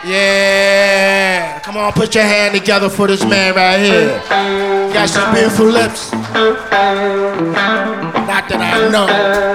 Yeah, come on, put your hand together for this man right here. Got some beautiful lips. Not that I know.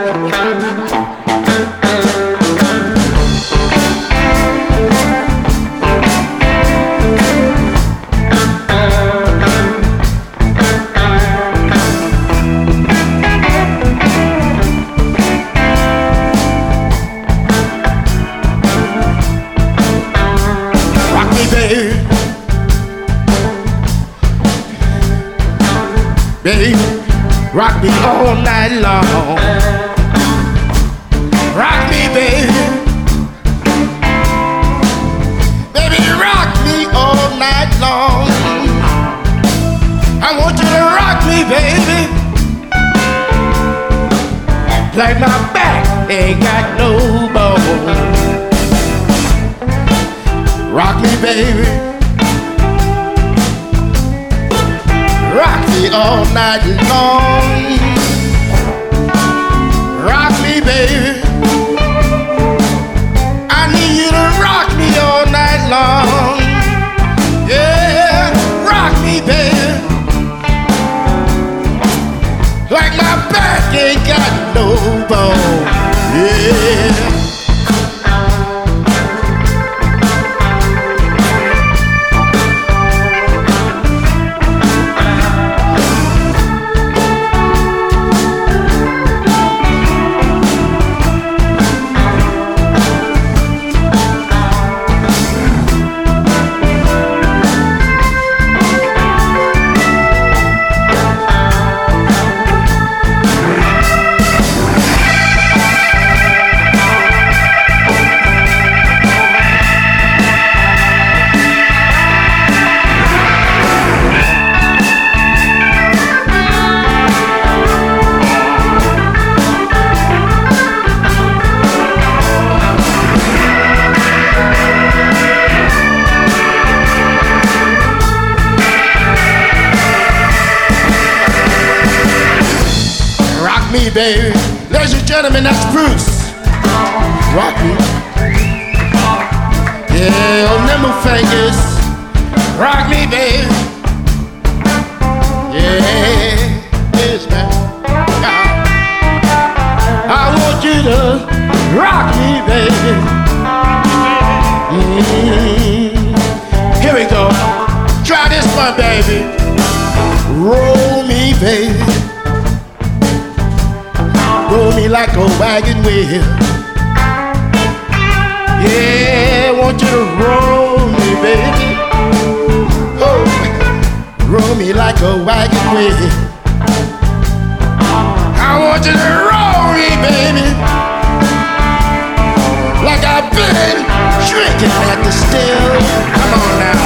Baby, rock me all night long. Rock me, baby. Baby, rock me all night long. I want you to rock me, baby. Like my back ain't got no bone. Rock me, baby. Rock me all night long. Rock me, baby. I need you to rock me all night long. Yeah, rock me, baby. Like my back ain't got no bone. Yeah. Me, baby. Ladies and gentlemen, that's Bruce. Rock me. Yeah, on nimble fingers. Rock me, baby. Yeah, yes, man. I want you to rock me, baby. Here we go. Try this one, baby. Roll me, baby. Roll me like a wagon wheel. Yeah, I want you to roll me, baby. Oh, roll me like a wagon wheel. I want you to roll me, baby. Like I've been drinking at the still. Come on now.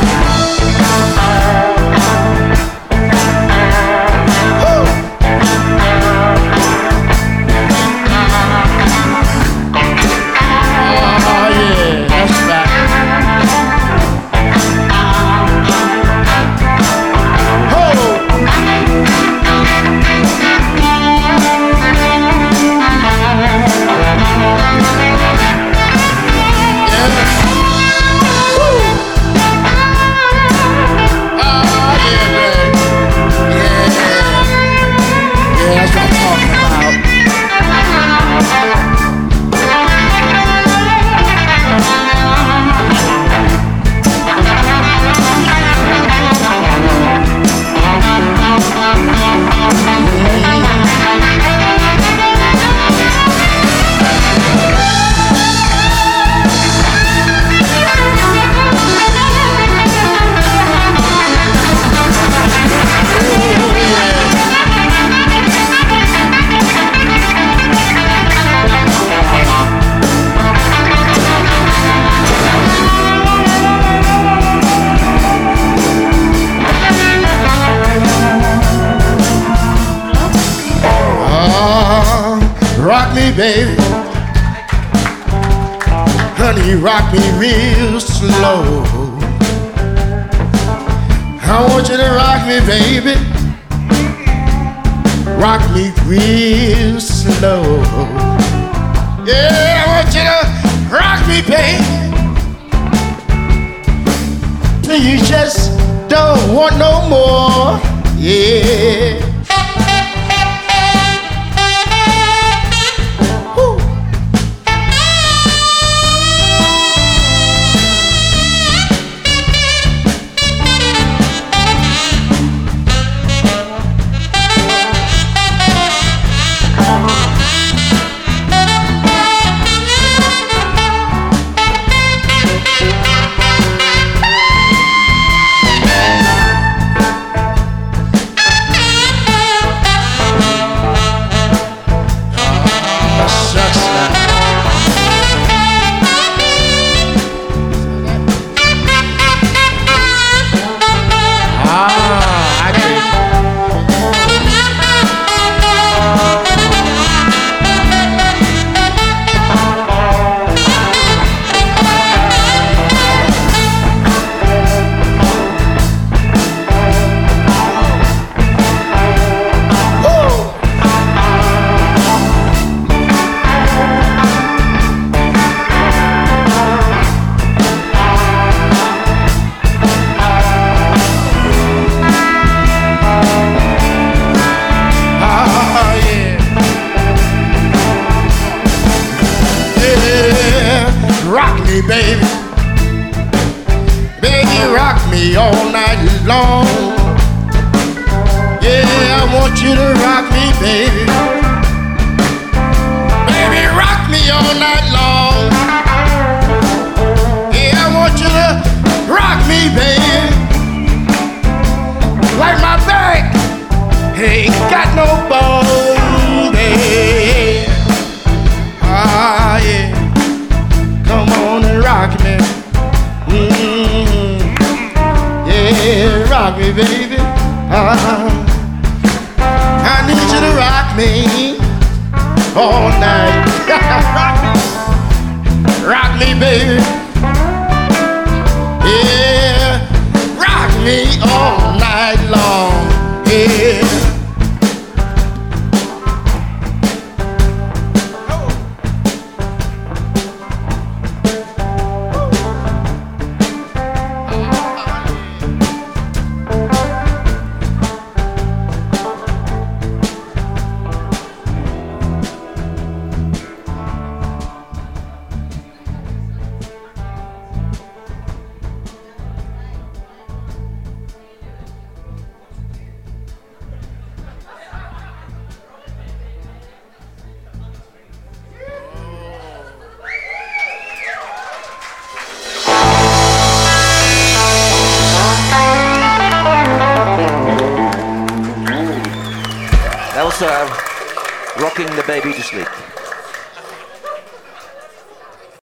Rock me, baby. Honey, rock me real slow. I want you to rock me, baby. Rock me real slow. Yeah, I want you to rock me, baby. you just don't want no more. Yeah. Woo. Baby, baby, rock me all night long. Yeah, I want you to rock me, baby. Baby, rock me all night long. Yeah, I want you to rock me, baby. Like my back ain't got no bone, baby. Ah, yeah. Come on and rock me. Mm-hmm. Yeah, rock me, baby. I need you to rock me all night. Rock me, baby. Yeah, rock me all night long. Yeah. That was Rocking the Baby to Sleep.